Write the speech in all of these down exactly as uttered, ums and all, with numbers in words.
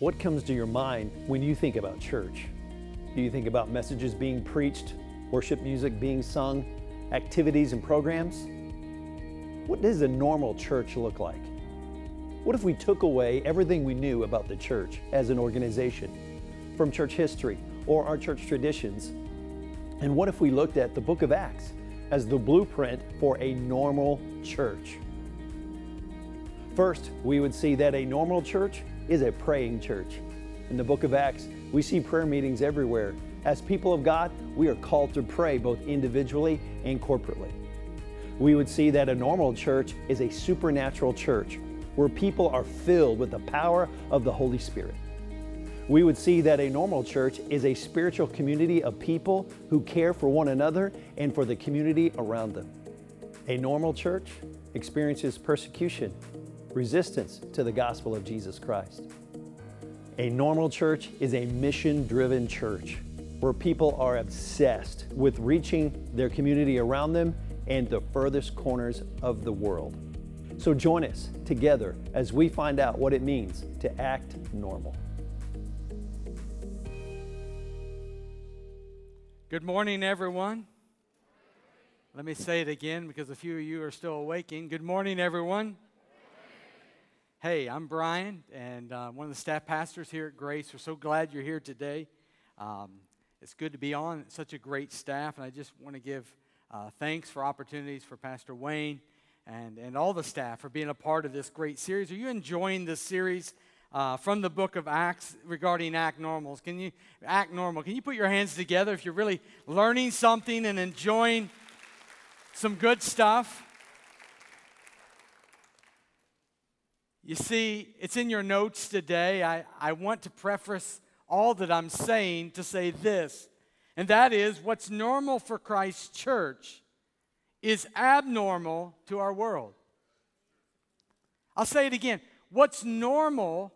What comes to your mind when you think about church? Do you think about messages being preached, worship music being sung, activities and programs? What does a normal church look like? What if we took away everything we knew about the church as an organization, from church history or our church traditions? And what if we looked at the book of Acts as the blueprint for a normal church? First, we would see that a normal church is a praying church. In the book of Acts, we see prayer meetings everywhere. As people of God, we are called to pray both individually and corporately. We would see that a normal church is a supernatural church where people are filled with the power of the Holy Spirit. We would see that a normal church is a spiritual community of people who care for one another and for the community around them. A normal church experiences persecution, resistance to the gospel of Jesus Christ. A normal church is a mission-driven church where people are obsessed with reaching their community around them and the furthest corners of the world. So join us together as we find out what it means to act normal. Good morning, everyone. Let me say it again because a few of you are still awaking. Good morning, everyone. Hey, I'm Brian, and uh, one of the staff pastors here at Grace. We're so glad you're here today. Um, it's good to be on such a great staff, and I just want to give uh, thanks for opportunities for Pastor Wayne and, and all the staff for being a part of this great series. Are you enjoying this series uh, from the book of Acts regarding act normals? Can you act normal? Can you put your hands together if you're really learning something and enjoying some good stuff? You see, it's in your notes today. I, I want to preface all that I'm saying to say this, and that is what's normal for Christ's church is abnormal to our world. I'll say it again. What's normal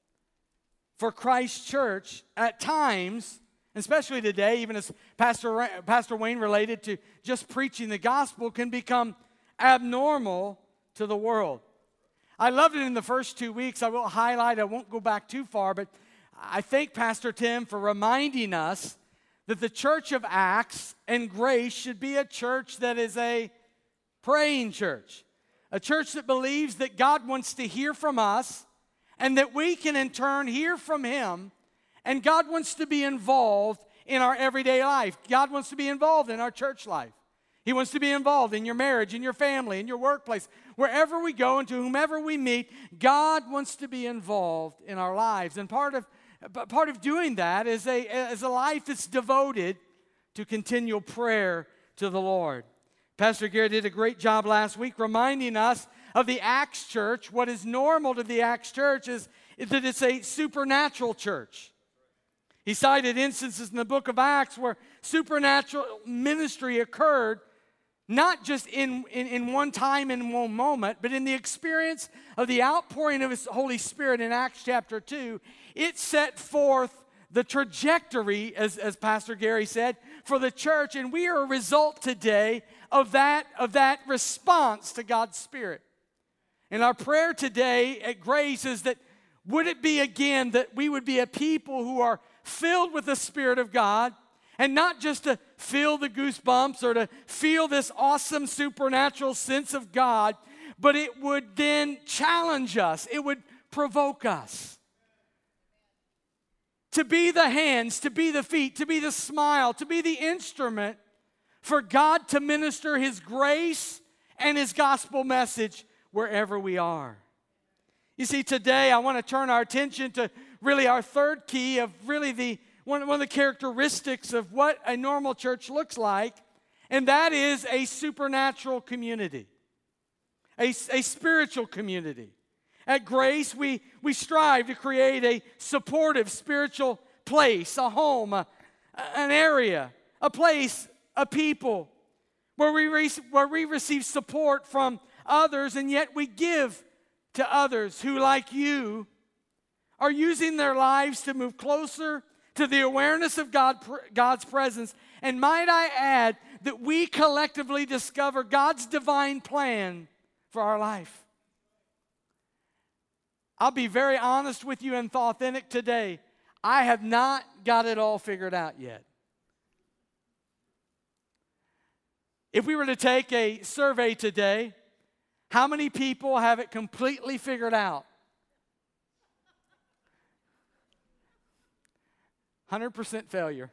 for Christ's church at times, especially today, even as Pastor, Pastor Wayne related to just preaching the gospel, can become abnormal to the world. I loved it in the first two weeks. I will highlight, I won't go back too far, but I thank Pastor Tim for reminding us that the church of Acts and Grace should be a church that is a praying church, a church that believes that God wants to hear from us and that we can in turn hear from Him, and God wants to be involved in our everyday life. God wants to be involved in our church life. He wants to be involved in your marriage, in your family, in your workplace. Wherever we go and to whomever we meet, God wants to be involved in our lives. And part of, part of doing that is a, is a life that's devoted to continual prayer to the Lord. Pastor Gary did a great job last week reminding us of the Acts church. What is normal to the Acts church is, is that it's a supernatural church. He cited instances in the book of Acts where supernatural ministry occurred, not just in, in, in one time, in one moment, but in the experience of the outpouring of His Holy Spirit in Acts chapter two. It set forth the trajectory, as, as Pastor Gary said, for the church, and we are a result today of that, of that response to God's Spirit. And our prayer today at Grace is that would it be again that we would be a people who are filled with the Spirit of God, and not just to feel the goosebumps or to feel this awesome supernatural sense of God, but it would then challenge us. It would provoke us to be the hands, to be the feet, to be the smile, to be the instrument for God to minister His grace and His gospel message wherever we are. You see, today I want to turn our attention to really our third key of really the one, one of the characteristics of what a normal church looks like, and that is a supernatural community, a, a spiritual community. At Grace, we, we strive to create a supportive spiritual place, a home, a, an area, a place, a people where we, re, where we receive support from others, and yet we give to others who, like you, are using their lives to move closer to the awareness of God, God's presence. And might I add that we collectively discover God's divine plan for our life. I'll be very honest with you and authentic today. I have not got it all figured out yet. If we were to take a survey today, how many people have it completely figured out? one hundred percent failure.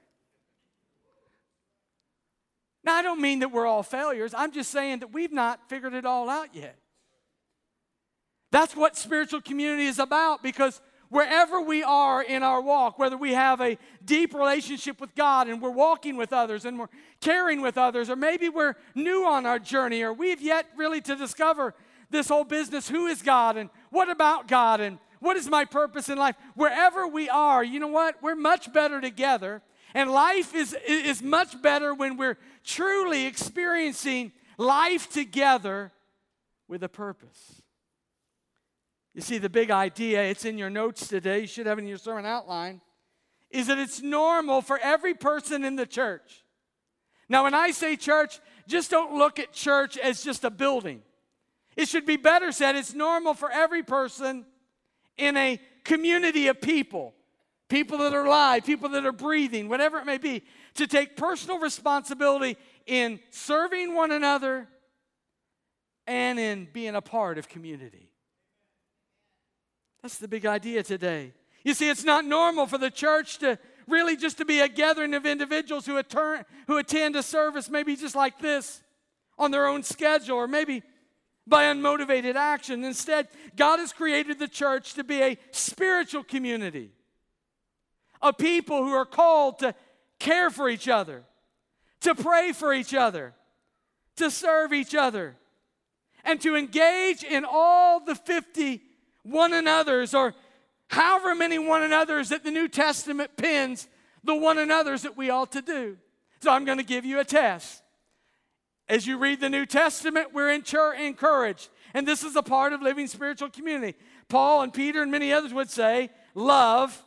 Now, I don't mean that we're all failures. I'm just saying that we've not figured it all out yet. That's what spiritual community is about, because wherever we are in our walk, whether we have a deep relationship with God and we're walking with others and we're caring with others, or maybe we're new on our journey, or we've yet really to discover this whole business, who is God and what about God and what is my purpose in life? Wherever we are, you know what? We're much better together, and life is, is much better when we're truly experiencing life together with a purpose. You see, the big idea, it's in your notes today, you should have it in your sermon outline, is that it's normal for every person in the church. Now, when I say church, just don't look at church as just a building. It should be better said, it's normal for every person in a community of people, people that are alive, people that are breathing, whatever it may be, to take personal responsibility in serving one another and in being a part of community. That's the big idea today. You see, it's not normal for the church to really just to be a gathering of individuals who attend, who attend a service maybe just like this on their own schedule, or maybe by unmotivated action. Instead, God has created the church to be a spiritual community, a people who are called to care for each other, to pray for each other, to serve each other, and to engage in all the fifty one another's, or however many one another's that the New Testament pins the one another's that we ought to do. So I'm going to give you a test. As you read the New Testament, we're encouraged. And this is a part of living spiritual community. Paul and Peter and many others would say, love,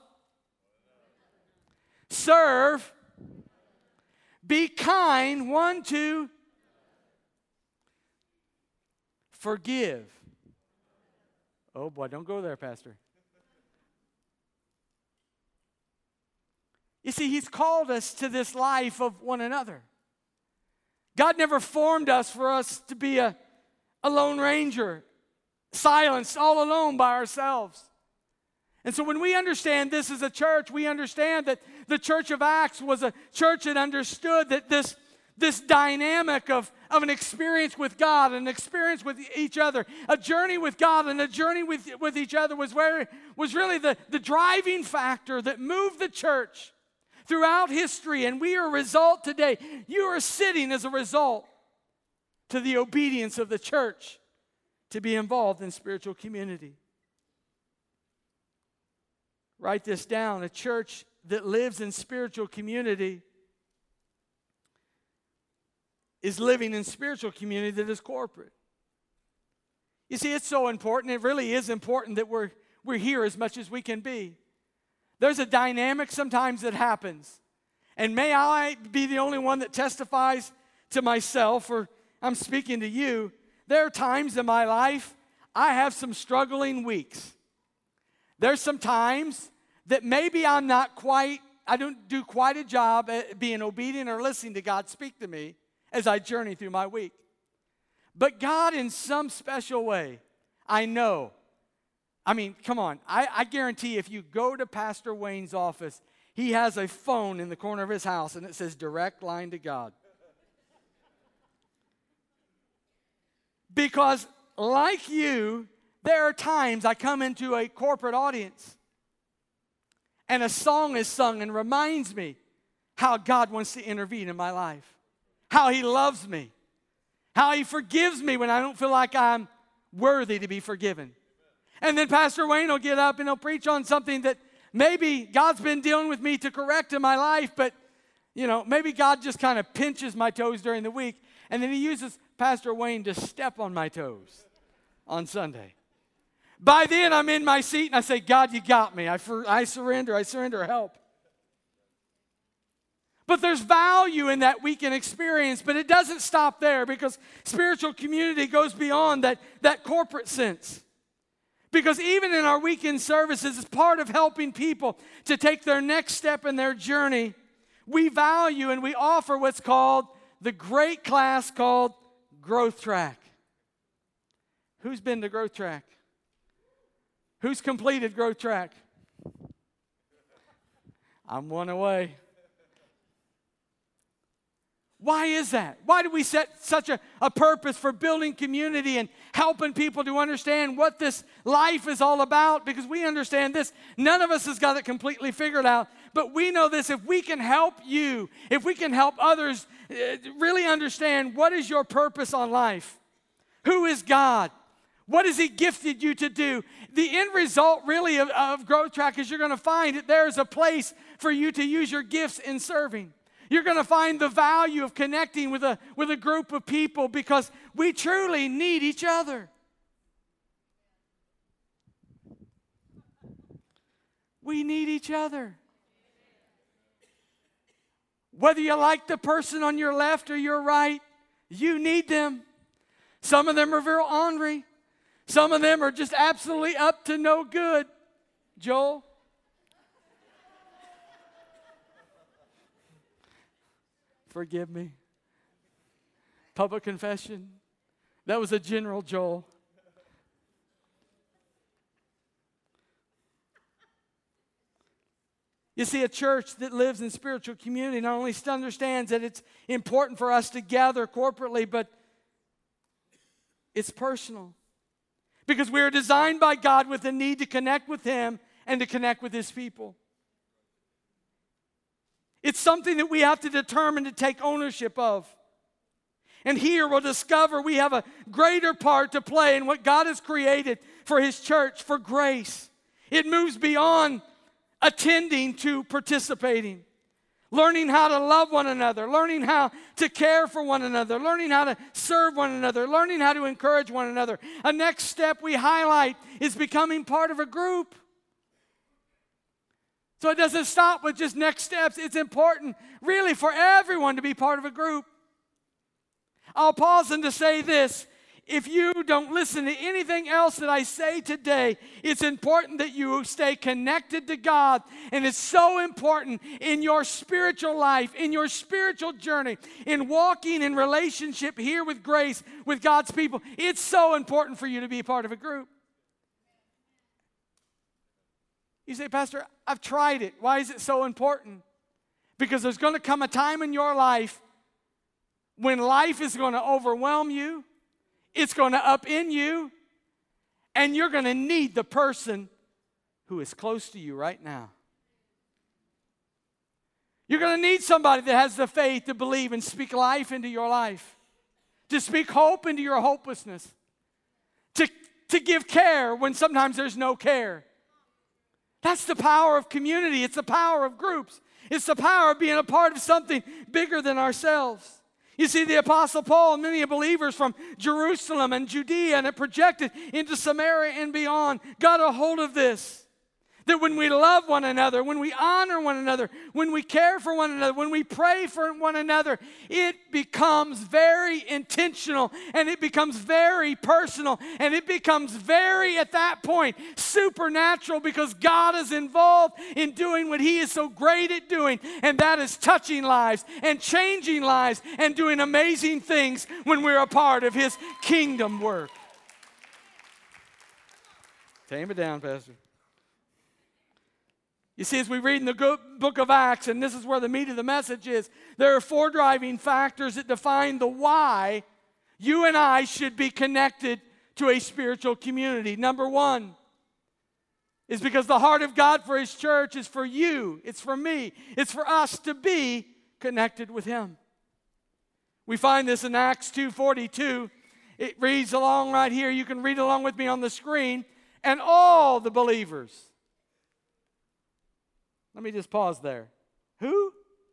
serve, be kind, one, two, forgive. Oh boy, don't go there, Pastor. You see, he's called us to this life of one another. God never formed us for us to be a, a lone ranger, silenced, all alone by ourselves. And so when we understand this as a church, we understand that the Church of Acts was a church that understood that this, this dynamic of, of an experience with God, an experience with each other, a journey with God and a journey with, with each other was, where, was really the, the driving factor that moved the church throughout history, and we are a result today. You are sitting as a result to the obedience of the church to be involved in spiritual community. Write this down. A church that lives in spiritual community is living in spiritual community that is corporate. You see, it's so important. It really is important that we're, we're here as much as we can be. There's a dynamic sometimes that happens. And may I be the only one that testifies to myself, or I'm speaking to you. There are times in my life I have some struggling weeks. There's some times that maybe I'm not quite, I don't do quite a job at being obedient or listening to God speak to me as I journey through my week. But God, in some special way, I know, I mean, come on. I, I guarantee if you go to Pastor Wayne's office, he has a phone in the corner of his house, and it says direct line to God. Because like you, there are times I come into a corporate audience, and a song is sung and reminds me how God wants to intervene in my life, how He loves me, how He forgives me when I don't feel like I'm worthy to be forgiven. And then Pastor Wayne will get up and he'll preach on something that maybe God's been dealing with me to correct in my life, but, you know, maybe God just kind of pinches my toes during the week, and then He uses Pastor Wayne to step on my toes on Sunday. By then, I'm in my seat, and I say, God, you got me. I, for, I surrender. I surrender help. But there's value in that weekend experience, but it doesn't stop there, because spiritual community goes beyond that, that corporate sense. Because even in our weekend services, as part of helping people to take their next step in their journey, we value and we offer what's called the great class called Growth Track. Who's been to Growth Track? Who's completed Growth Track? I'm one away. Why is that? Why do we set such a, a purpose for building community and helping people to understand what this life is all about? Because we understand this. None of us has got it completely figured out. But we know this. If we can help you, if we can help others uh, really understand what is your purpose on life, who is God, what has He gifted you to do? The end result really of, of Growth Track is you're going to find that there is a place for you to use your gifts in serving. You're going to find the value of connecting with a, with a group of people because we truly need each other. We need each other. Whether you like the person on your left or your right, you need them. Some of them are very ornery. Some of them are just absolutely up to no good. Joel? Forgive me. Public confession. That was a general Joel. You see, a church that lives in spiritual community not only understands that it's important for us to gather corporately, but it's personal. Because we are designed by God with a need to connect with Him and to connect with His people. It's something that we have to determine to take ownership of. And here we'll discover we have a greater part to play in what God has created for His church, for grace. It moves beyond attending to participating. Learning how to love one another, learning how to care for one another, learning how to serve one another, learning how to encourage one another. A next step we highlight is becoming part of a group. So it doesn't stop with just next steps. It's important, really, for everyone to be part of a group. I'll pause and to say this. If you don't listen to anything else that I say today, it's important that you stay connected to God. And it's so important in your spiritual life, in your spiritual journey, in walking in relationship here with grace, with God's people. It's so important for you to be a part of a group. You say, Pastor, I've tried it. Why is it so important? Because there's going to come a time in your life when life is going to overwhelm you. It's going to upend you. And you're going to need the person who is close to you right now. You're going to need somebody that has the faith to believe and speak life into your life. To speak hope into your hopelessness. To, to give care when sometimes there's no care. That's the power of community. It's the power of groups. It's the power of being a part of something bigger than ourselves. You see, the Apostle Paul and many believers from Jerusalem and Judea and it projected into Samaria and beyond got a hold of this. That when we love one another, when we honor one another, when we care for one another, when we pray for one another, it becomes very intentional and it becomes very personal and it becomes very, at that point, supernatural because God is involved in doing what He is so great at doing, and that is touching lives and changing lives and doing amazing things when we're a part of His kingdom work. Tame it down, Pastor. You see, as we read in the book of Acts, and this is where the meat of the message is, there are four driving factors that define the why you and I should be connected to a spiritual community. Number one is because the heart of God for His church is for you. It's for me. It's for us to be connected with Him. We find this in Acts two forty-two. It reads along right here. You can read along with me on the screen. And all the believers. Let me just pause there. Who?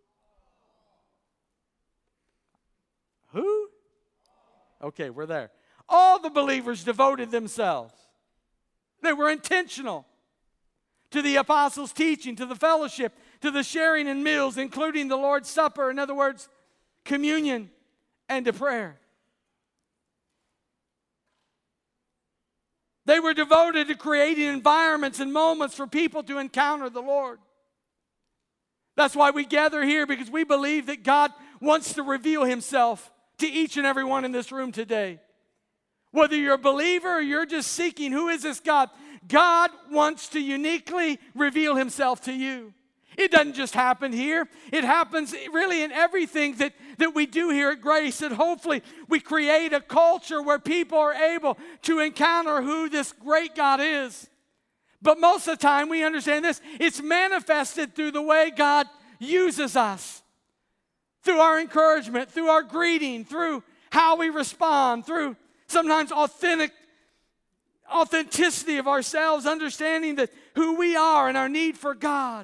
Who? Okay, we're there. All the believers devoted themselves. They were intentional to the apostles' teaching, to the fellowship, to the sharing in meals, including the Lord's Supper, in other words, communion, and to prayer. They were devoted to creating environments and moments for people to encounter the Lord. That's why we gather here, because we believe that God wants to reveal himself to each and every one in this room today. Whether you're a believer or you're just seeking, who is this God? God wants to uniquely reveal himself to you. It doesn't just happen here. It happens really in everything that, that we do here at Grace. And hopefully we create a culture where people are able to encounter who this great God is. But most of the time we understand this. It's manifested through the way God uses us. Through our encouragement, through our greeting, through how we respond, through sometimes authentic authenticity of ourselves, understanding that who we are and our need for God.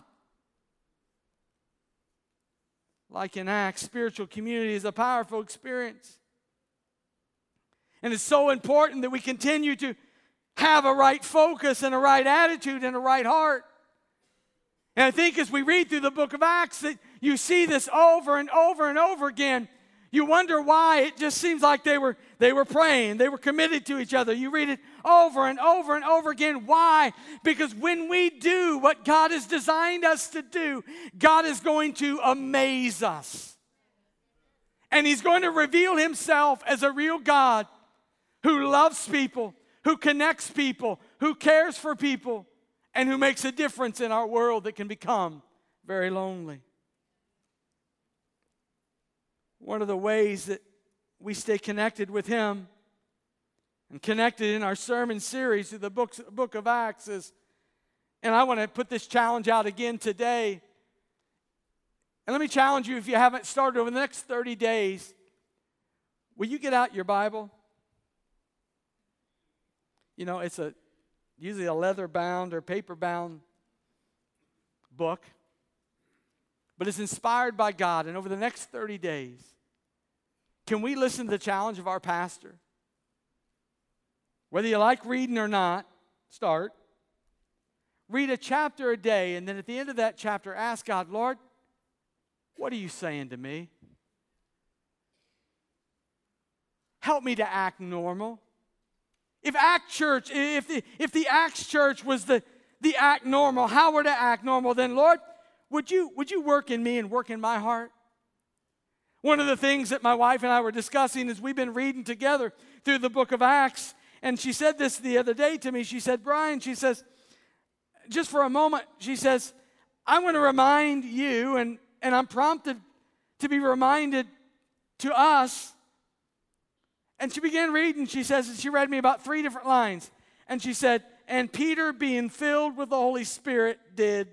Like in Acts, spiritual community is a powerful experience. And it's so important that we continue to have a right focus and a right attitude and a right heart. And I think as we read through the book of Acts that you see this over and over and over again. You wonder why it just seems like they were, they were praying. They were committed to each other. You read it over and over and over again. Why? Because when we do what God has designed us to do, God is going to amaze us. And he's going to reveal himself as a real God who loves people, who connects people, who cares for people, and who makes a difference in our world that can become very lonely. One of the ways that we stay connected with him and connected in our sermon series through the books, book of Acts is, and I want to put this challenge out again today. And let me challenge you, if you haven't started over the next thirty days, will you get out your Bible? You know, it's a usually a leather-bound or paper-bound book. But it's inspired by God. And over the next thirty days, can we listen to the challenge of our pastor? Whether you like reading or not, start. Read a chapter a day, and then at the end of that chapter, ask God, Lord, what are you saying to me? Help me to act normal. If Act Church, if the, if the Acts Church was the, the act normal, how we're to act normal, then Lord, would you, would you work in me and work in my heart? One of the things that my wife and I were discussing is we've been reading together through the book of Acts, and she said this the other day to me. She said, Brian, she says, just for a moment, she says, I want to remind you, and, and I'm prompted to be reminded to us. And she began reading, she says, and she read me about three different lines. And she said, and Peter, being filled with the Holy Spirit, did.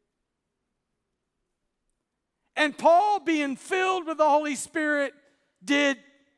And Paul, being filled with the Holy Spirit, did.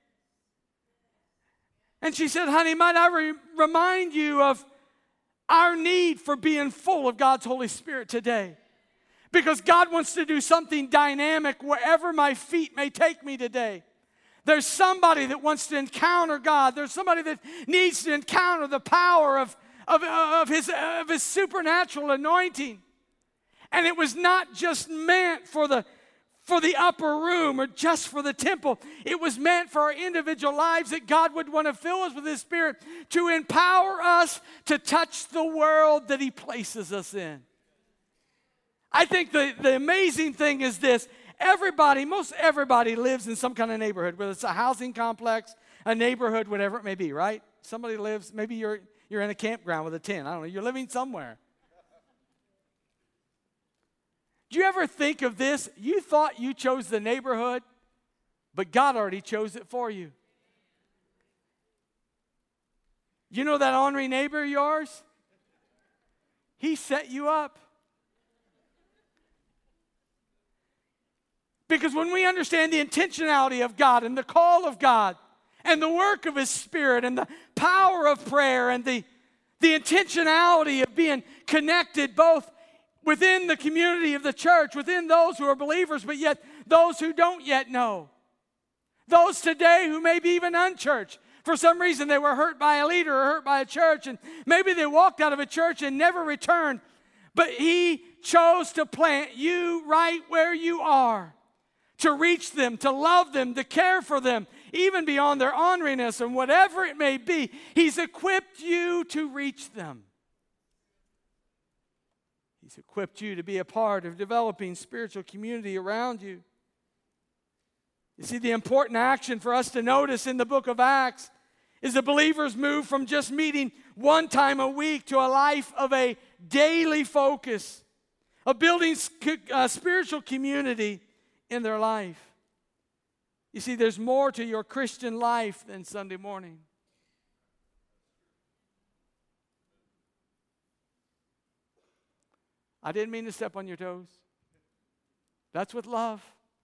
And she said, honey, might I re- remind you of our need for being full of God's Holy Spirit today? Because God wants to do something dynamic wherever my feet may take me today. There's somebody that wants to encounter God. There's somebody that needs to encounter the power of, of, of, his, of his supernatural anointing. And it was not just meant for the for the upper room or just for the temple. It was meant for our individual lives, that God would want to fill us with his Spirit to empower us to touch the world that he places us in. I think the, the amazing thing is this. Everybody, most everybody lives in some kind of neighborhood, whether it's a housing complex, a neighborhood, whatever it may be, right? Somebody lives, maybe you're, you're in a campground with a tent. I don't know, you're living somewhere. Do you ever think of this? You thought you chose the neighborhood, but God already chose it for you. You know that ornery neighbor of yours? He set you up. Because when we understand the intentionality of God and the call of God and the work of his Spirit and the power of prayer and the, the intentionality of being connected both within the community of the church, within those who are believers, but yet those who don't yet know. Those today who may be even unchurched. For some reason they were hurt by a leader or hurt by a church, and maybe they walked out of a church and never returned. But he chose to plant you right where you are, to reach them, to love them, to care for them even beyond their orneriness and whatever it may be. He's equipped you to reach them. He's equipped you to be a part of developing spiritual community around you. You see, the important action for us to notice in the book of Acts is the believers move from just meeting one time a week to a life of a daily focus, of building a spiritual community in their life. You see, there's more to your Christian life than Sunday morning. I didn't mean to step on your toes. That's with love.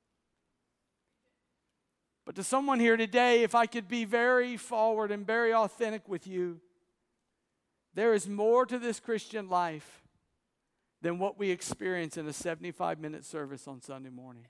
But to someone here today, if I could be very forward and very authentic with you, there is more to this Christian life than what we experience in a seventy-five minute service on Sunday morning.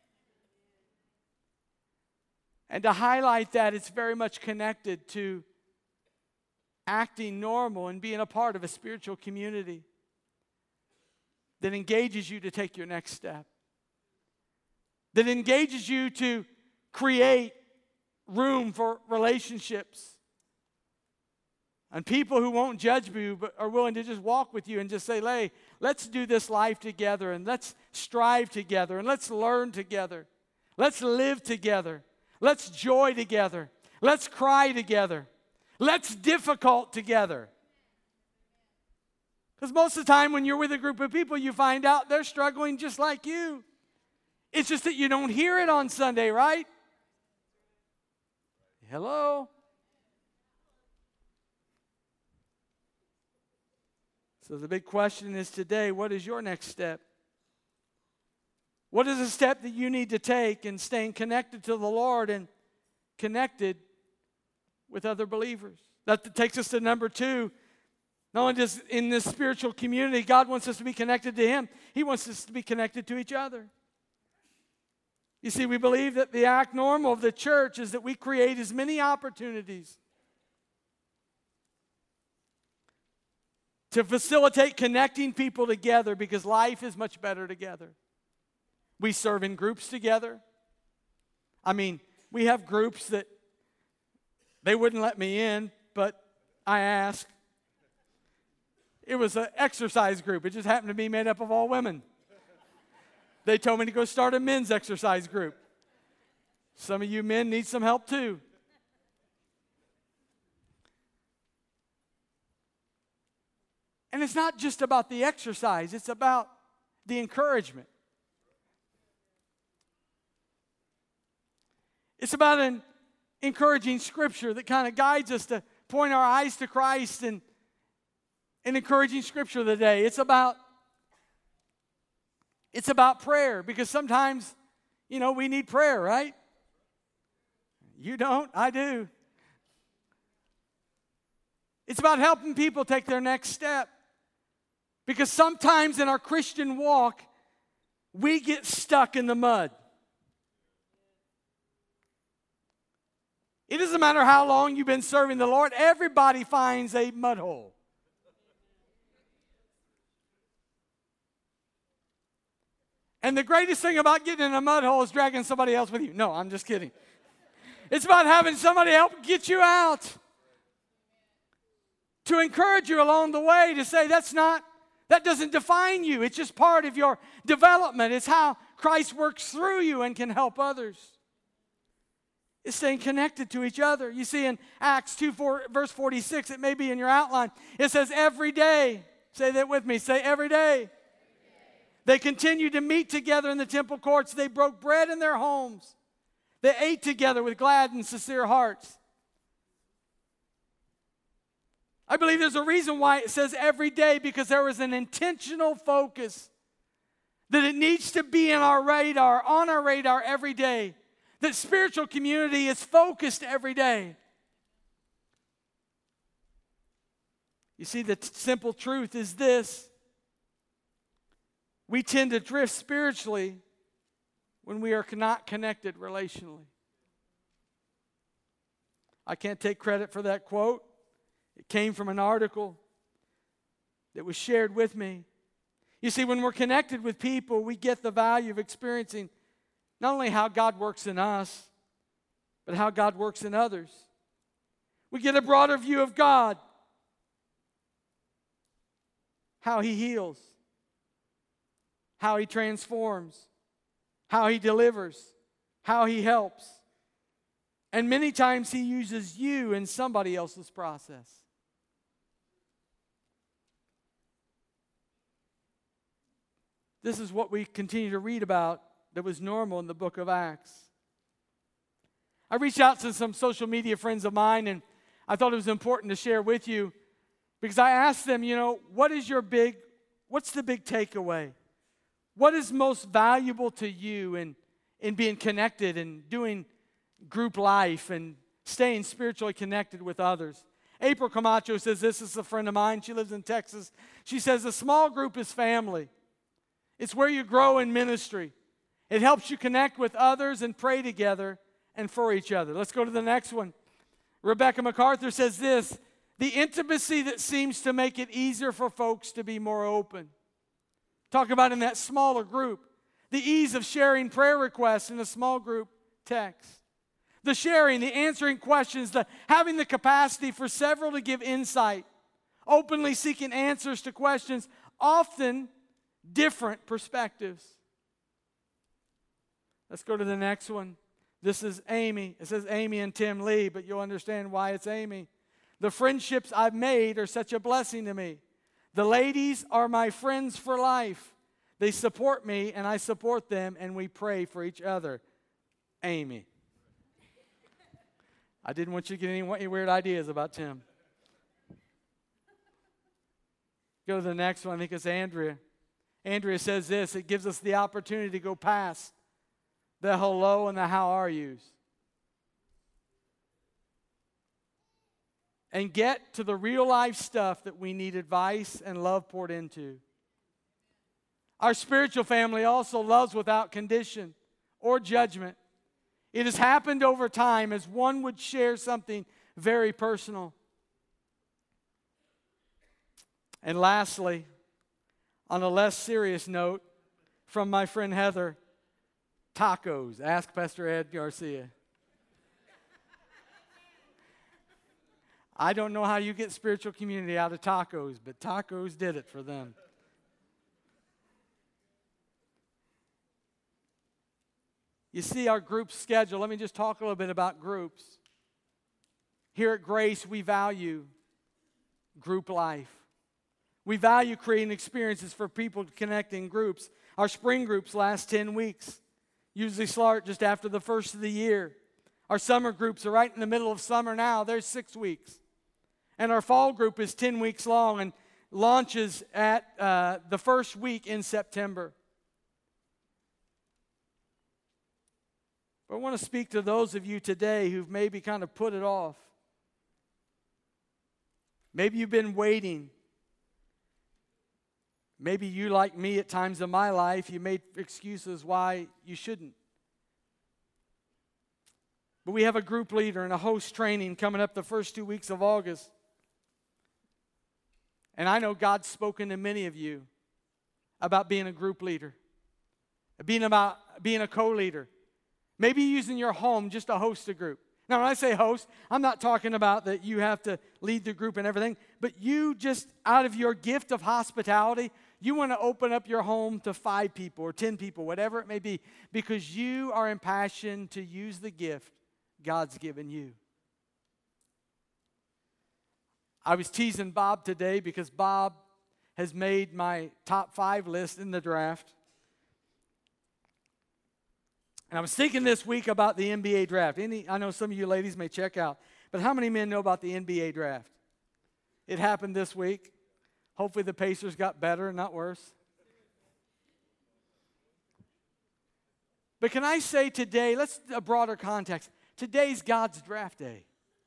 And to highlight that, it's very much connected to acting normal and being a part of a spiritual community that engages you to take your next step, that engages you to create room for relationships and people who won't judge you but are willing to just walk with you and just say, hey, let's do this life together and let's strive together and let's learn together. Let's live together. Let's joy together. Let's cry together. Let's difficult together. Because most of the time when you're with a group of people, you find out they're struggling just like you. It's just that you don't hear it on Sunday, right? Hello? So the big question is today, what is your next step? What is a step that you need to take in staying connected to the Lord and connected with other believers? That takes us to number two. Not only does in this spiritual community, God wants us to be connected to Him, He wants us to be connected to each other. You see, we believe that the act normal of the church is that we create as many opportunities to facilitate connecting people together because life is much better together. We serve in groups together. I mean, we have groups that they wouldn't let me in, but I asked. It was an exercise group. It just happened to be made up of all women. They told me to go start a men's exercise group. Some of you men need some help too. And it's not just about the exercise, it's about the encouragement. It's about an encouraging scripture that kind of guides us to point our eyes to Christ and an encouraging scripture of the day. It's about It's about prayer because sometimes, you know, we need prayer, right? You don't, I do. It's about helping people take their next step because sometimes in our Christian walk, we get stuck in the mud. It doesn't matter how long you've been serving the Lord, everybody finds a mud hole. And the greatest thing about getting in a mud hole is dragging somebody else with you. No, I'm just kidding. It's about having somebody help get you out. To encourage you along the way, to say that's not, that doesn't define you. It's just part of your development. It's how Christ works through you and can help others. It's staying connected to each other. You see in Acts two, four, verse forty-six, it may be in your outline. It says every day. Say that with me. Say every day. They continued to meet together in the temple courts. They broke bread in their homes. They ate together with glad and sincere hearts. I believe there's a reason why it says every day, because there was an intentional focus that it needs to be in our radar, on our radar every day. That spiritual community is focused every day. You see, the t- simple truth is this. We tend to drift spiritually when we are not connected relationally. I can't take credit for that quote. It came from an article that was shared with me. You see, when we're connected with people, we get the value of experiencing not only how God works in us, but how God works in others. We get a broader view of God, how He heals, how He transforms, how He delivers, how He helps. And many times He uses you in somebody else's process. This is what we continue to read about that was normal in the book of Acts. I reached out to some social media friends of mine, and I thought it was important to share with you because I asked them, you know, what is your big, what's the big takeaway? What is most valuable to you in, in being connected and doing group life and staying spiritually connected with others? April Camacho says this. Is a friend of mine. She lives in Texas. She says a small group is family. It's where you grow in ministry. It helps you connect with others and pray together and for each other. Let's go to the next one. Rebecca MacArthur says this: the intimacy that seems to make it easier for folks to be more open. Talk about in that smaller group. The ease of sharing prayer requests in a small group text. The sharing, the answering questions, the having the capacity for several to give insight. Openly seeking answers to questions, often different perspectives. Let's go to the next one. This is Amy. It says Amy and Tim Lee, but you'll understand why it's Amy. The friendships I've made are such a blessing to me. The ladies are my friends for life. They support me, and I support them, and we pray for each other. Amy. I didn't want you to get any weird ideas about Tim. Go to the next one. I think it's Andrea. Andrea says this: it gives us the opportunity to go past the hello and the how are yous and get to the real life stuff that we need advice and love poured into. Our spiritual family also loves without condition or judgment. It has happened over time as one would share something very personal. And lastly, on a less serious note, from my friend Heather, tacos. Ask Pastor Ed Garcia. I don't know how you get spiritual community out of tacos, but tacos did it for them. You see our group schedule. Let me just talk a little bit about groups. Here at Grace, we value group life. We value creating experiences for people to connect in groups. Our spring groups last ten weeks. Usually start just after the first of the year. Our summer groups are right in the middle of summer now. They're six weeks. And our fall group is ten weeks long and launches at uh, the first week in September. But I want to speak to those of you today who've maybe kind of put it off. Maybe you've been waiting. Maybe you, like me at times in my life, you made excuses why you shouldn't. But we have a group leader and a host training coming up the first two weeks of August. And I know God's spoken to many of you about being a group leader, being about being a co-leader. Maybe using your home just to host a group. Now, when I say host, I'm not talking about that you have to lead the group and everything, but you just, out of your gift of hospitality, you want to open up your home to five people or ten people, whatever it may be, because you are impassioned to use the gift God's given you. I was teasing Bob today because Bob has made my top five list in the draft. And I was thinking this week about the N B A draft. Any, I know some of you ladies may check out, but how many men know about the N B A draft? It happened this week. Hopefully the Pacers got better and not worse. But can I say today, let's a broader context. Today's God's draft day.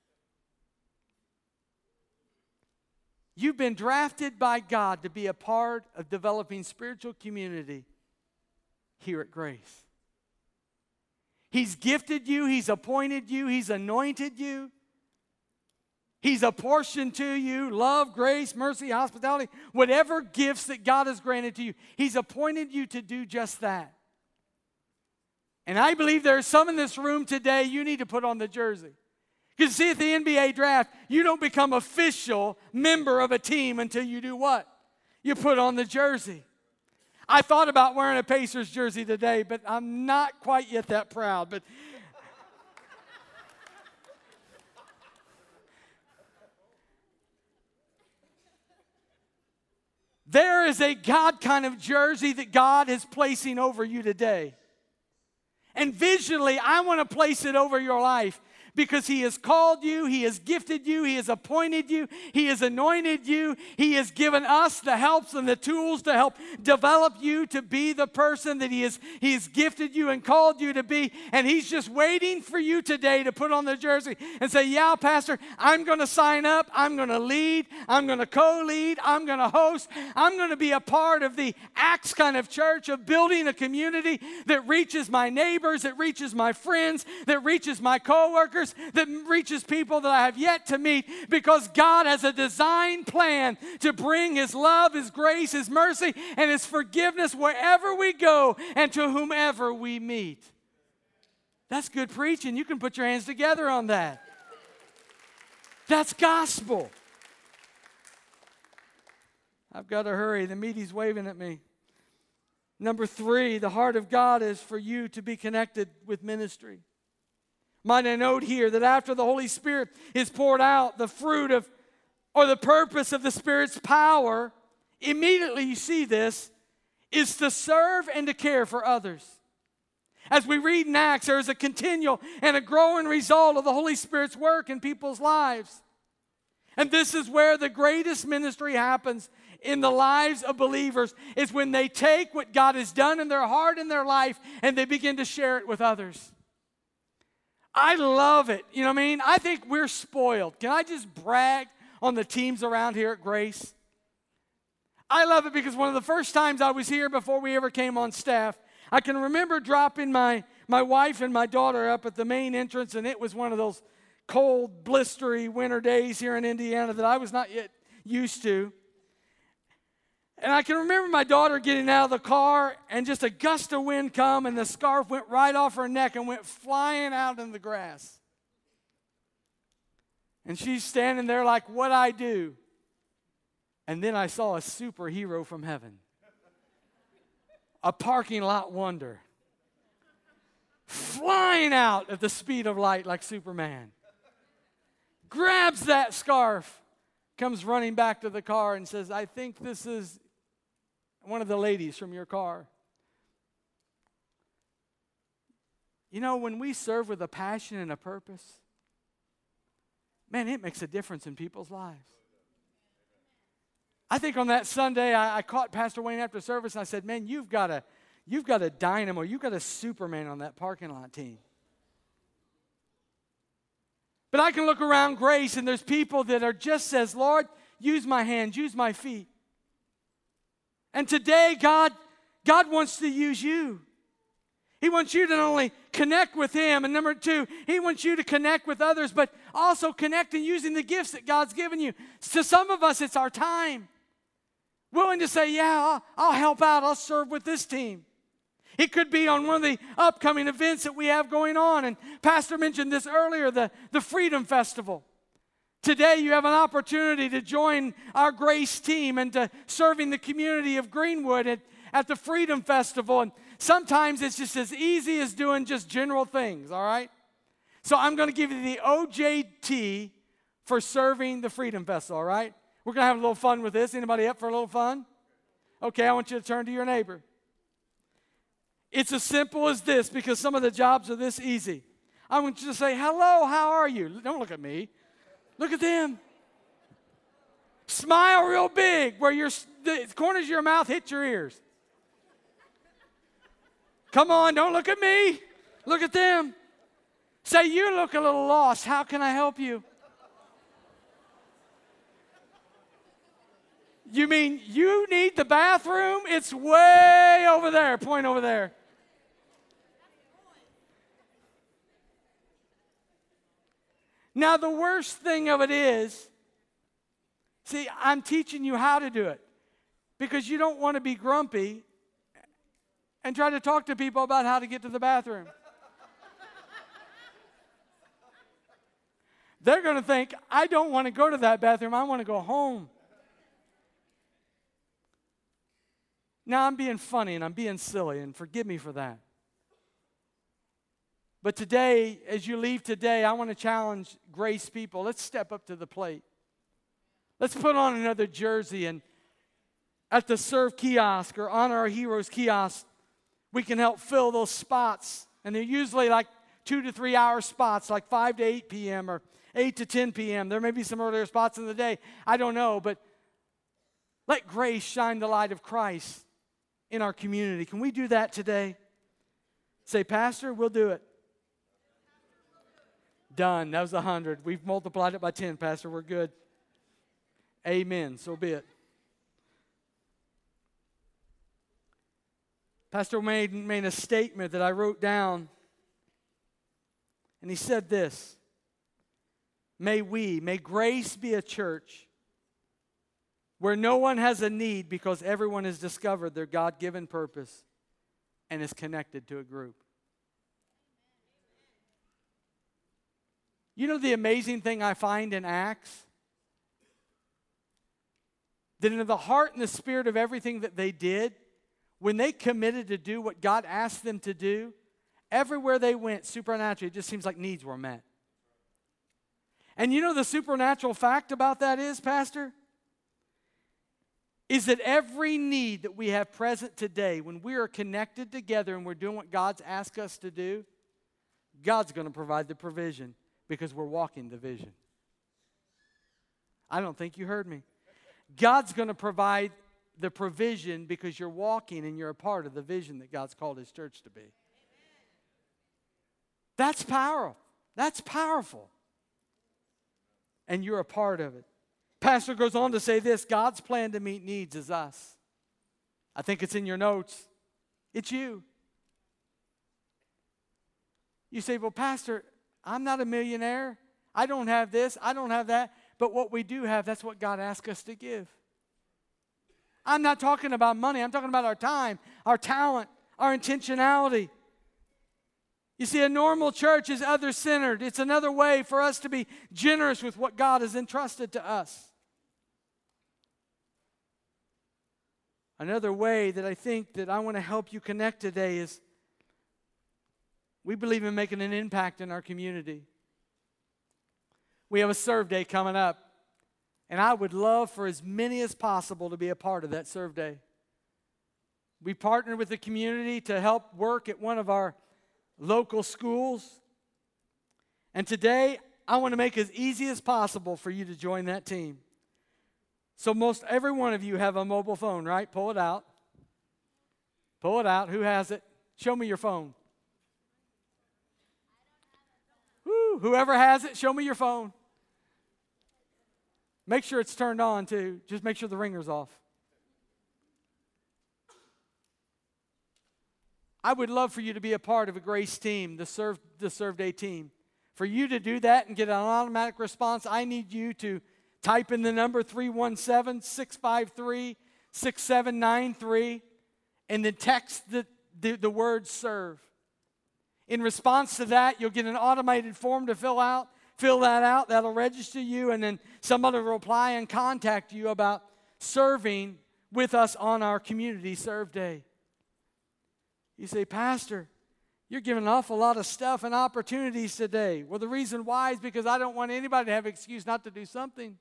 You've been drafted by God to be a part of developing spiritual community here at Grace. He's gifted you, He's appointed you, He's anointed you. He's apportioned to you love, grace, mercy, hospitality, whatever gifts that God has granted to you. He's appointed you to do just that. And I believe there are some in this room today, you need to put on the jersey. Because see, at the N B A draft, you don't become official member of a team until you do what? You put on the jersey. I thought about wearing a Pacers jersey today, but I'm not quite yet that proud. But there is a God kind of jersey that God is placing over you today. And visually, I want to place it over your life because He has called you, He has gifted you, He has appointed you, He has anointed you, He has given us the helps and the tools to help develop you to be the person that He has, he has gifted you and called you to be. And He's just waiting for you today to put on the jersey and say, yeah, Pastor, I'm going to sign up, I'm going to lead, I'm going to co-lead, I'm going to host, I'm going to be a part of the Acts kind of church of building a community that reaches my neighbors, that reaches my friends, that reaches my coworkers, that reaches people that I have yet to meet, because God has a design plan to bring His love, His grace, His mercy, and His forgiveness wherever we go and to whomever we meet. That's good preaching. You can put your hands together on that. That's gospel. I've got to hurry. The meaty's waving at me. Number three, the heart of God is for you to be connected with ministry. Might I note here that after the Holy Spirit is poured out, the fruit of, or the purpose of the Spirit's power, immediately you see this, is to serve and to care for others. As we read in Acts, there is a continual and a growing result of the Holy Spirit's work in people's lives. And this is where the greatest ministry happens in the lives of believers, is when they take what God has done in their heart and their life and they begin to share it with others. I love it. You know what I mean? I think we're spoiled. Can I just brag on the teams around here at Grace? I love it because one of the first times I was here before we ever came on staff, I can remember dropping my, my wife and my daughter up at the main entrance, and it was one of those cold, blistery winter days here in Indiana that I was not yet used to. And I can remember my daughter getting out of the car and just a gust of wind come and the scarf went right off her neck and went flying out in the grass. And she's standing there like, what I do? And then I saw a superhero from heaven. A parking lot wonder. Flying out at the speed of light like Superman. Grabs that scarf, comes running back to the car and says, I think this is one of the ladies from your car. You know, when we serve with a passion and a purpose, man, it makes a difference in people's lives. I think on that Sunday, I, I caught Pastor Wayne after service, and I said, man, you've got a, you've got a dynamo, you've got a Superman on that parking lot team. But I can look around Grace, and there's people that are just says, Lord, use my hands, use my feet. And today, God, God wants to use you. He wants you to not only connect with Him, and number two, He wants you to connect with others, but also connect in using the gifts that God's given you. To some of us, it's our time. Willing to say, yeah, I'll, I'll help out, I'll serve with this team. It could be on one of the upcoming events that we have going on. And Pastor mentioned this earlier, the, the Freedom Festival. Today you have an opportunity to join our Grace team and to serving the community of Greenwood at, at the Freedom Festival. And sometimes it's just as easy as doing just general things, all right? So I'm going to give you the O J T for serving the Freedom Festival, all right? We're going to have a little fun with this. Anybody up for a little fun? Okay, I want you to turn to your neighbor. It's as simple as this, because some of the jobs are this easy. I want you to say, hello, how are you? Don't look at me. Look at them. Smile real big where your, the corners of your mouth hit your ears. Come on, don't look at me. Look at them. Say, you look a little lost. How can I help you? You mean you need the bathroom? It's way over there. Point over there. Now, the worst thing of it is, see, I'm teaching you how to do it because you don't want to be grumpy and try to talk to people about how to get to the bathroom. They're going to think, I don't want to go to that bathroom. I want to go home. Now, I'm being funny and I'm being silly, and forgive me for that. But today, as you leave today, I want to challenge Grace people. Let's step up to the plate. Let's put on another jersey, and at the Serve kiosk or Honor Our Heroes kiosk, we can help fill those spots. And they're usually like two to three hour spots, like five to eight p.m. or eight to ten p.m. There may be some earlier spots in the day. I don't know, but let Grace shine the light of Christ in our community. Can we do that today? Say, Pastor, we'll do it. Done. That was a hundred. We've multiplied it by ten, Pastor. We're good. Amen. So be it. Pastor made, made a statement that I wrote down, and he said this: May we, may Grace be a church where no one has a need because everyone has discovered their God-given purpose and is connected to a group. You know the amazing thing I find in Acts? That in the heart and the spirit of everything that they did, when they committed to do what God asked them to do, everywhere they went, supernaturally, it just seems like needs were met. And you know the supernatural fact about that is, Pastor? Is that every need that we have present today, when we are connected together and we're doing what God's asked us to do, God's going to provide the provision because we're walking the vision. I don't think you heard me. God's going to provide the provision because you're walking and you're a part of the vision that God's called His church to be. Amen. That's powerful. That's powerful. And you're a part of it. Pastor goes on to say this: God's plan to meet needs is us. I think it's in your notes. It's you. You say, well, Pastor, I'm not a millionaire. I don't have this. I don't have that. But what we do have, that's what God asked us to give. I'm not talking about money. I'm talking about our time, our talent, our intentionality. You see, a normal church is other-centered. It's another way for us to be generous with what God has entrusted to us. Another way that I think that I want to help you connect today is we believe in making an impact in our community. We have a Serve Day coming up, and I would love for as many as possible to be a part of that Serve Day. We partnered with the community to help work at one of our local schools, and today I want to make it as easy as possible for you to join that team. So most every one of you have a mobile phone, right? Pull it out. Pull it out. Who has it? Show me your phone. Woo, whoever has it, show me your phone. Make sure it's turned on too. Just make sure the ringer's off. I would love for you to be a part of a Grace team, the Serve, the Serve Day team. For you to do that and get an automatic response, I need you to type in the number three one seven, six five three, six seven nine three and then text the, the, the word serve. In response to that, you'll get an automated form to fill out. Fill that out. That'll register you, and then somebody will reply and contact you about serving with us on our Community Serve Day. You say, Pastor, you're giving an awful lot of stuff and opportunities today. Well, the reason why is because I don't want anybody to have an excuse not to do something.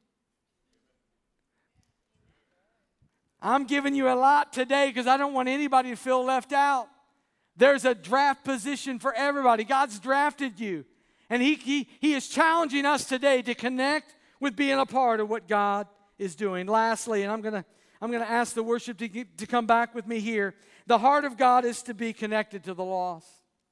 I'm giving you a lot today because I don't want anybody to feel left out. There's a draft position for everybody. God's drafted you. And he, he, he is challenging us today to connect with being a part of what God is doing. Lastly, and I'm going to I'm going to ask the worship to, get, to come back with me here. The heart of God is to be connected to the lost.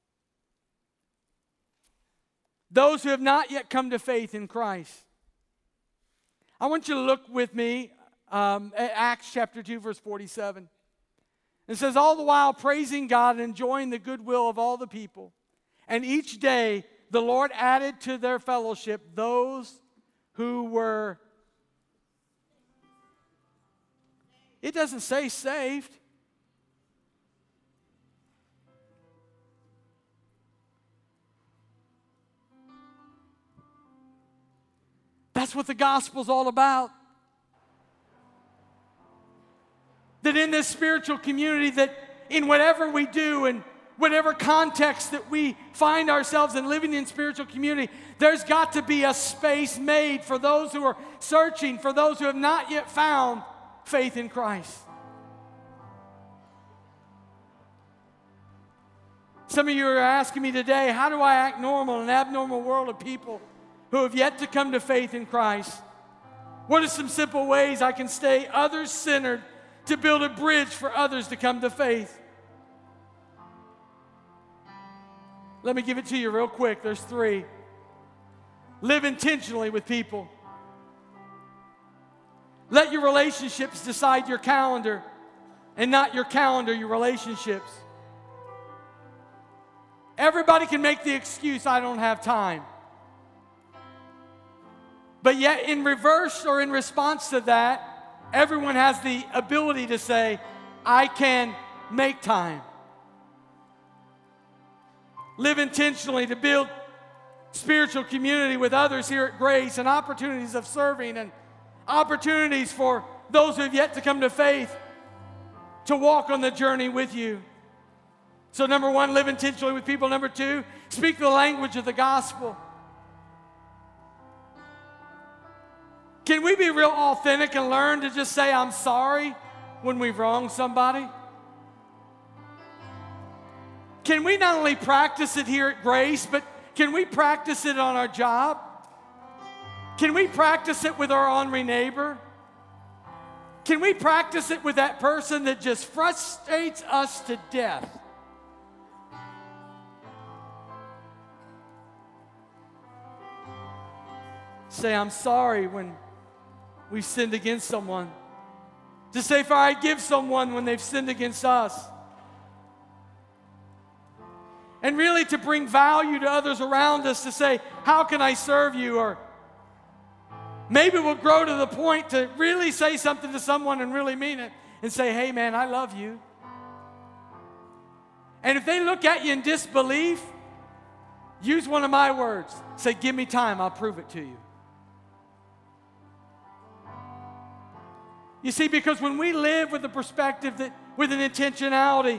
Those who have not yet come to faith in Christ. I want you to look with me um, at Acts chapter two, verse forty-seven. It says, all the while praising God and enjoying the goodwill of all the people. And each day the Lord added to their fellowship those who were, it doesn't say saved. That's what the gospel's all about. That in this spiritual community, that in whatever we do and whatever context that we find ourselves in living in spiritual community, there's got to be a space made for those who are searching, for those who have not yet found faith in Christ. Some of you are asking me today, how do I act normal in an abnormal world of people who have yet to come to faith in Christ? What are some simple ways I can stay others-centered to build a bridge for others to come to faith? Let me give it to you real quick. There's three. Live intentionally with people. Let your relationships decide your calendar, and not your calendar your relationships. Everybody can make the excuse, I don't have time. But yet in reverse or in response to that, everyone has the ability to say, I can make time. Live intentionally to build spiritual community with others here at Grace, and opportunities of serving, and opportunities for those who have yet to come to faith to walk on the journey with you. So number one, live intentionally with people. Number two, speak the language of the gospel. Can we be real authentic and learn to just say, I'm sorry when we've wronged somebody? Can we not only practice it here at Grace, but can we practice it on our job? Can we practice it with our ornery neighbor? Can we practice it with that person that just frustrates us to death? Say, I'm sorry when we've sinned against someone. To say, if I give someone when they've sinned against us. And really to bring value to others around us, to say, how can I serve you? Or maybe we'll grow to the point to really say something to someone and really mean it. And say, hey man, I love you. And if they look at you in disbelief, use one of my words. Say, give me time, I'll prove it to you. You see, because when we live with a perspective, that with an intentionality,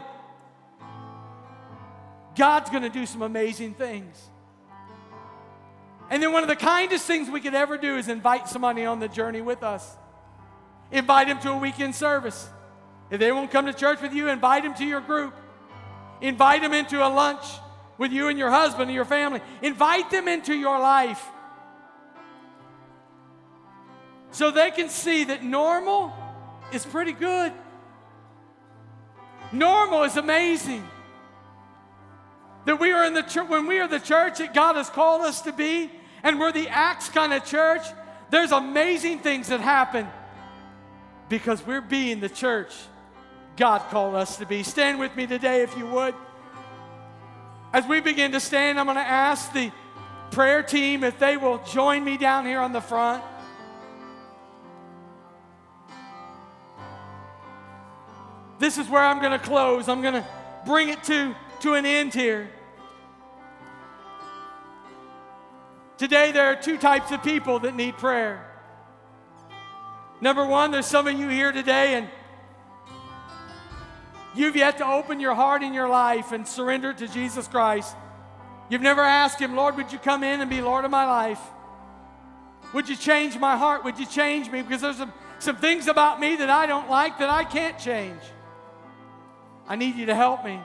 God's going to do some amazing things. And then one of the kindest things we could ever do is invite somebody on the journey with us. Invite them to a weekend service. If they won't come to church with you, invite them to your group. Invite them into a lunch with you and your husband and your family. Invite them into your life, so they can see that normal is pretty good. Normal is amazing. That we are in the church, when we are the church that God has called us to be, and we're the Acts kind of church, there's amazing things that happen because we're being the church God called us to be. Stand with me today if you would. As we begin to stand, I'm going to ask the prayer team if they will join me down here on the front. This is where I'm going to close. I'm going to bring it to, to an end here. Today, there are two types of people that need prayer. Number one, there's some of you here today, and you've yet to open your heart and your life and surrender it to Jesus Christ. You've never asked Him, Lord, would you come in and be Lord of my life? Would you change my heart? Would you change me? Because there's some, some things about me that I don't like that I can't change. I need you to help me.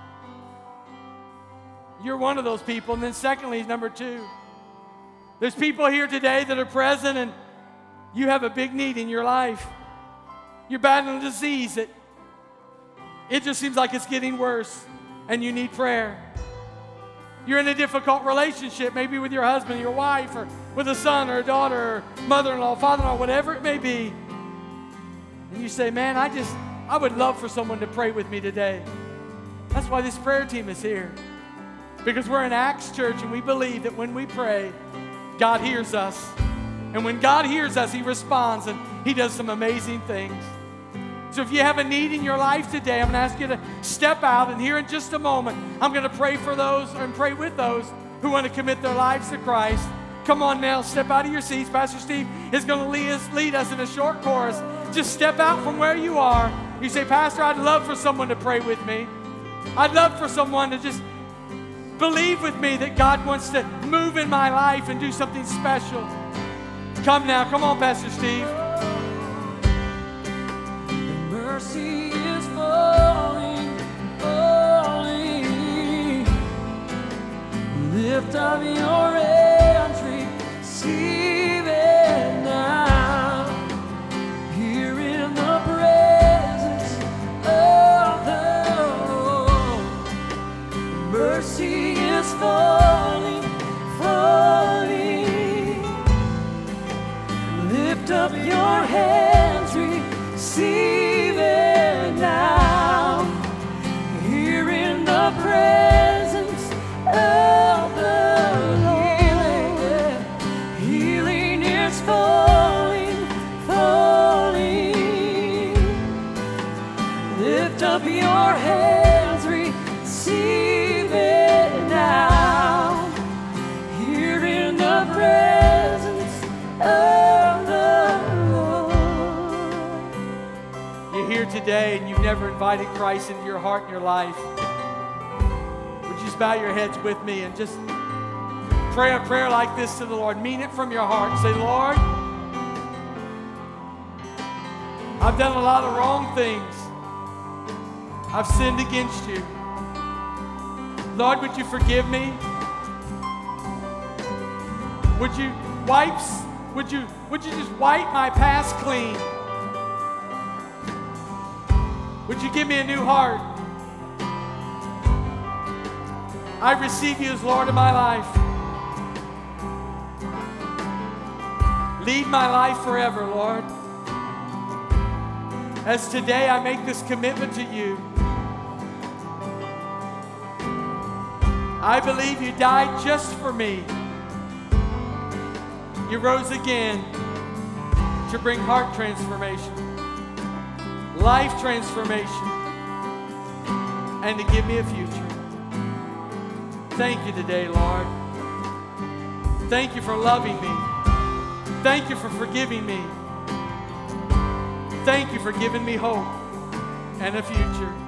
You're one of those people. And then secondly, number two, there's people here today that are present and you have a big need in your life. You're battling a disease that it just seems like it's getting worse and you need prayer. You're in a difficult relationship, maybe with your husband or your wife, or with a son or a daughter or mother-in-law, father-in-law, whatever it may be. And you say, man, I just, I would love for someone to pray with me today. That's why this prayer team is here. Because we're an Acts church and we believe that when we pray, God hears us. And when God hears us, He responds and He does some amazing things. So if you have a need in your life today, I'm going to ask you to step out, and here in just a moment, I'm going to pray for those and pray with those who want to commit their lives to Christ. Come on now, step out of your seats. Pastor Steve is going to lead us, lead us in a short chorus. Just step out from where you are. You say, Pastor, I'd love for someone to pray with me. I'd love for someone to just believe with me that God wants to move in my life and do something special. Come now. Come on, Pastor Steve. The mercy is falling, falling. Lift up your hands, receive it now. Here in the presence of the Lord, mercy is falling, falling. Lift up your hands, receive it now. Here in the presence of the Lord, healing is falling, falling. Lift up your hands, receive it now. Here in the presence of the Lord. You're here today and you've never invited Christ into your heart and your life. Would you just bow your heads with me and just pray a prayer like this to the Lord. Mean it from your heart. Say, Lord, I've done a lot of wrong things. I've sinned against you. Lord, would you forgive me? Would you wipe, would you, would you just wipe my past clean? Would you give me a new heart? I receive you as Lord of my life. Lead my life forever, Lord. As today I make this commitment to you. I believe you died just for me. You rose again to bring heart transformation, life transformation, and to give me a future. Thank you today, Lord. Thank you for loving me. Thank you for forgiving me. Thank you for giving me hope and a future.